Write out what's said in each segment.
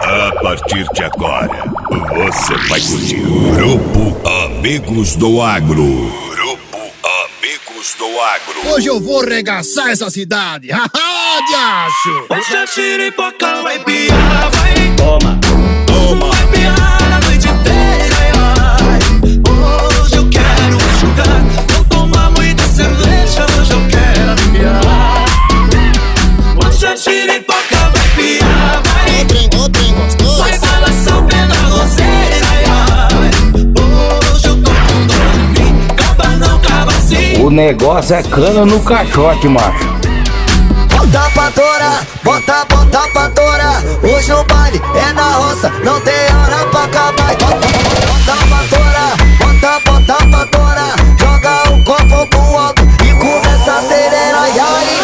A partir de agora, você vai curtir Grupo Amigos do Agro. Grupo Amigos do Agro. Hoje eu vou regaçar essa cidade. Haha, diacho! Hoje a xiripoca vai piar, vai. Toma, toma. Vai piar a noite inteira, ai. Hoje eu quero jogar. Vou tomar muita cerveja, hoje eu quero aliviar. Hoje a xiripoca vai piar, vai. O trem gostoso. Vai balançar o pé na roseira, ai. Hoje eu tô com dor em mim. Caba não, caba sim. O negócio é cana no caixote, macho. Bota pra torar, bota pra torar. Hoje o baile é na roça, não tem hora pra acabar. Bota pra torar, bota pra torar. Joga o copo pro alto e começa a acelerar. E aí?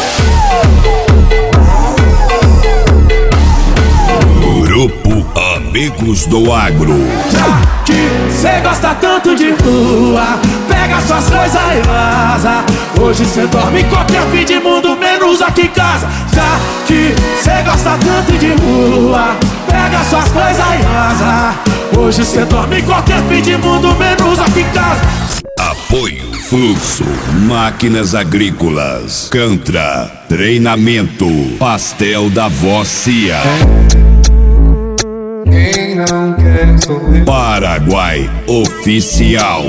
Grupo Amigos do Agro. Já que cê gosta tanto de rua, pega suas coisas e vaza. Hoje cê dorme em qualquer fim de mundo, menos aqui em casa. Já que cê gosta tanto de rua, pega suas coisas e vaza. Hoje cê dorme em qualquer fim de mundo, menos aqui em casa. Apoio Fluxo, Máquinas Agrícolas, Cantra, Treinamento, Pastel da Vó Cia. Quem não quer sou eu. Paraguai Oficial.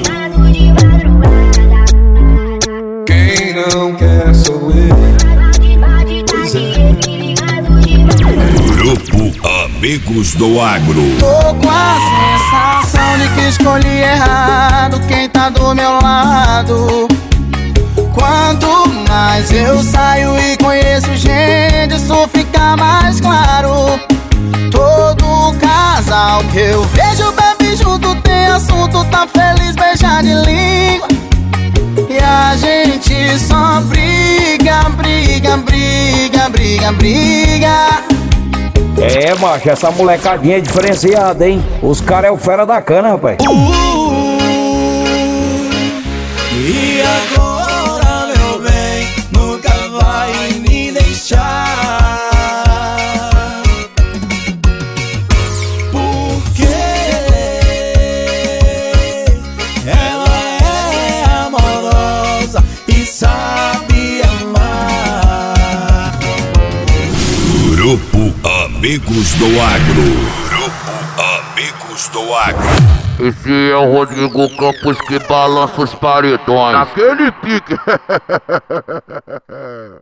Quem não quer sou eu. Pois é. Grupo Amigos do Agro. Tô com a sensação de que escolhi errado quem tá do meu lado. Quanto mais eu saio e conheço gente, isso fica mais claro. Todo casal que eu vejo bebe junto, tem assunto, tá feliz, beija de língua. E a gente só briga. É, macho, essa molecadinha é diferenciada, hein? Os caras é o fera da cana, rapaz. E agora, meu bem, nunca vai me deixar. Porque ela é amorosa e sabe amar. Grupo Amigos do Agro. Grupo Amigos do Agro. Esse é o Rodrigo Campos que balança os paredões. Aquele pique.